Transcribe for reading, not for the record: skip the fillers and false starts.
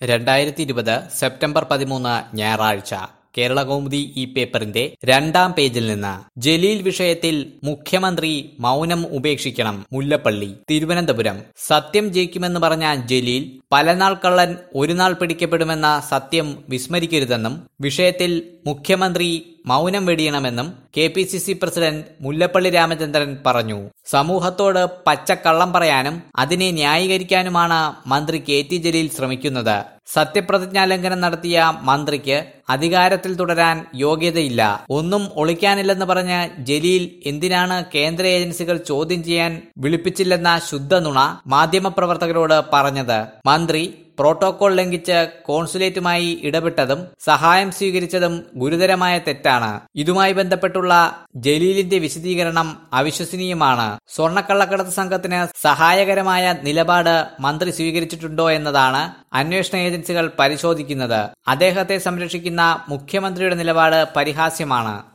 2020 September 13 ഞായറാഴ്ച കേരളകൗമുദി ഈ പേപ്പറിന്റെ 2-ാം പേജിൽ നിന്ന് ജലീൽ വിഷയത്തിൽ മുഖ്യമന്ത്രി മൗനം ഉപേക്ഷിക്കണം. മുല്ലപ്പള്ളി. തിരുവനന്തപുരം. സത്യം ജയിക്കുമെന്ന് പറഞ്ഞ ജലീൽ പലനാൾ കള്ളൻ ഒരു നാൾ പിടിക്കപ്പെടുമെന്ന സത്യം വിസ്മരിക്കരുതെന്നും വിഷയത്തിൽ മുഖ്യമന്ത്രി മൗനം വെടിയണമെന്നും KPCC പ്രസിഡന്റ് മുല്ലപ്പള്ളി രാമചന്ദ്രൻ പറഞ്ഞു. സമൂഹത്തോട് പച്ചക്കള്ളം പറയാനും അതിനെ ന്യായീകരിക്കാനുമാണ് മന്ത്രി KT ജലീൽ ശ്രമിക്കുന്നത്. സത്യപ്രതിജ്ഞാലംഘനം നടത്തിയ മന്ത്രിക്ക് അധികാരത്തിൽ തുടരാൻ യോഗ്യതയില്ല. ഒന്നും ഒളിക്കാനില്ലെന്ന് പറഞ്ഞ് ജലീൽ എന്തിനാണ് കേന്ദ്ര ഏജൻസികൾ ചോദ്യം ചെയ്യാൻ വിളിപ്പിച്ചില്ലെന്ന ശുദ്ധനുണ മാധ്യമപ്രവർത്തകരോട് പറഞ്ഞത്? മന്ത്രി പ്രോട്ടോകോൾ ലംഘിച്ച് കോൺസുലേറ്റുമായി ഇടപെട്ടതും സഹായം സ്വീകരിച്ചതും ഗുരുതരമായ തെറ്റാണ്. ഇതുമായി ബന്ധപ്പെട്ടുള്ള ജലീലിന്റെ വിശദീകരണം അവിശ്വസനീയമാണ്. സ്വർണ്ണക്കള്ളക്കടത്ത് സംഘത്തിന് സഹായകരമായ നിലപാട് മന്ത്രി സ്വീകരിച്ചിട്ടുണ്ടോ എന്നതാണ് അന്വേഷണ ഏജൻസികൾ പരിശോധിക്കുന്നത്. അദ്ദേഹത്തെ സംരക്ഷിക്കുന്ന മുഖ്യമന്ത്രിയുടെ നിലപാട് പരിഹാസ്യമാണ്.